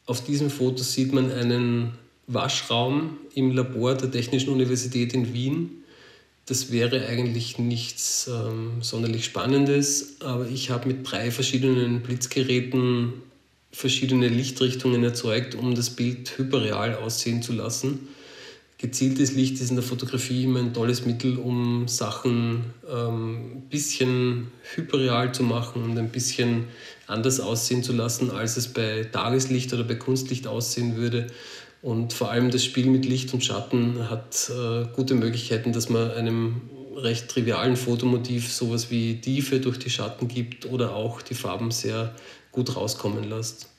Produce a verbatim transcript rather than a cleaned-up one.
Auf diesem Foto sieht man einen Waschraum im Labor der Technischen Universität in Wien. Das wäre eigentlich nichts ähm, sonderlich Spannendes, aber ich habe mit drei verschiedenen Blitzgeräten verschiedene Lichtrichtungen erzeugt, um das Bild hyperreal aussehen zu lassen. Gezieltes Licht ist in der Fotografie immer ein tolles Mittel, um Sachen ähm, ein bisschen hyperreal zu machen und ein bisschen anders aussehen zu lassen, als es bei Tageslicht oder bei Kunstlicht aussehen würde. Und vor allem das Spiel mit Licht und Schatten hat äh, gute Möglichkeiten, dass man einem recht trivialen Fotomotiv sowas wie Tiefe durch die Schatten gibt oder auch die Farben sehr gut rauskommen lässt.